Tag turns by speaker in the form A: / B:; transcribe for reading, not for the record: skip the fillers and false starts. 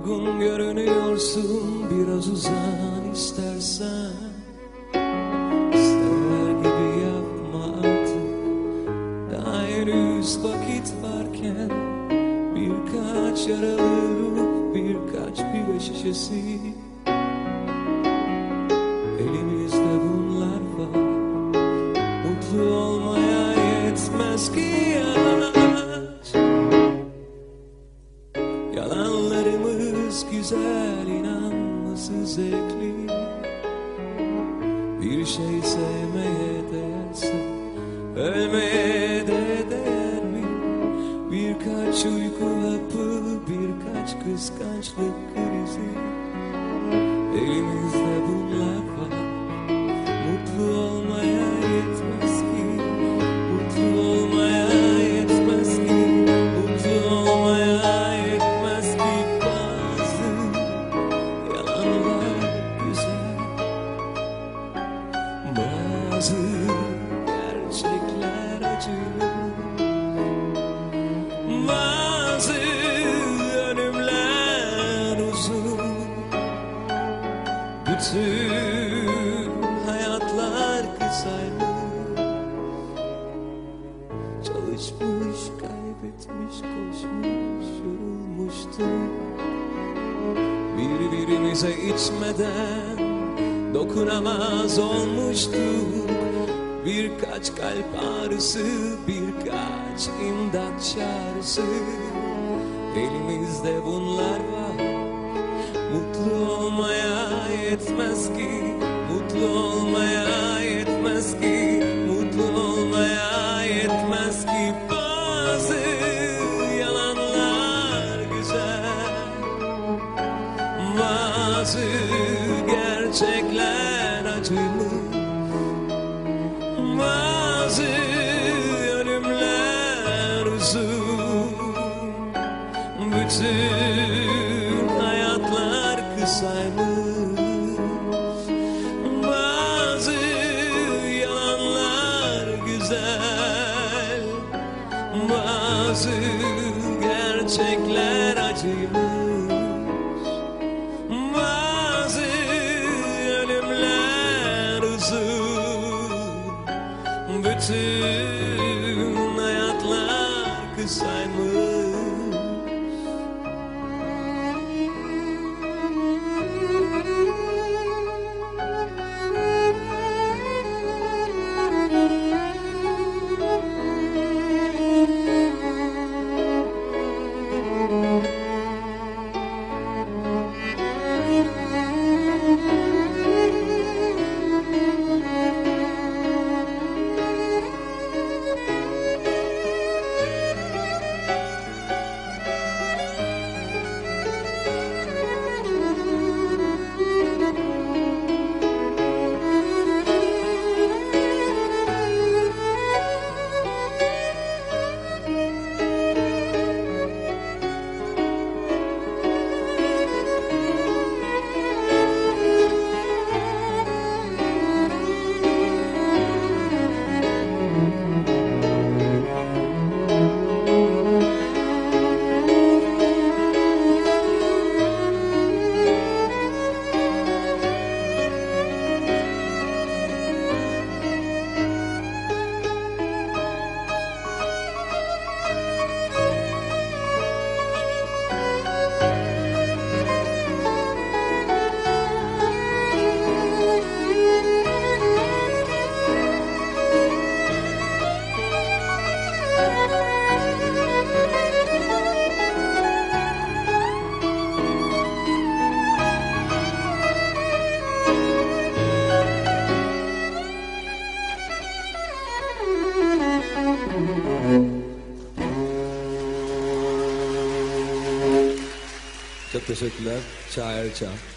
A: Yorgun görünüyorsun, biraz uzan istersen. Sever gibi yapma artık, daha henüz vakit varken. Birkaç yaralı, birkaç bira şişesi. Elimizde bunlar var, mutlu olmaya yetmez ki yaş. Yalanlarımız güzel, inanması zevkli. Bir şey sevmeye değerse, ölmeye de değer mi? Birkaç uyku hapı, birkaç kıskançlık krizi. Elimizde bunlar var, mutlu olmaya yetmez ki. Mutlu olmaya yetmez ki. Mutlu olmaya yetmez ki. Bazı yalanlar güzel, bazı gerçekler acı. Bazı ölümler uzun, bütün hayatlar kısaymış. Çalışmış, kaybetmiş, koşmuş, yorulmuştuk. Birbirimize içmeden dokunamaz olmuştuk. Birkaç kalp ağrısı, birkaç imdat çağrısı. Elimizde bunlar var, mutlu olmaya yetmez ki. Mutlu olmaya yetmez ki. Mutlu olmaya yetmez ki. Bazı yalanlar güzel, bazı gerçekler acılı. Bazı ölümler uzun, bütün hayatlar kısaymış. Bazı yalanlar güzel, bazı gerçekler acıymış. Bazı ölümler uzun, bütün hayatlar kısaymış. Çok teşekkürler. Şair Çağ.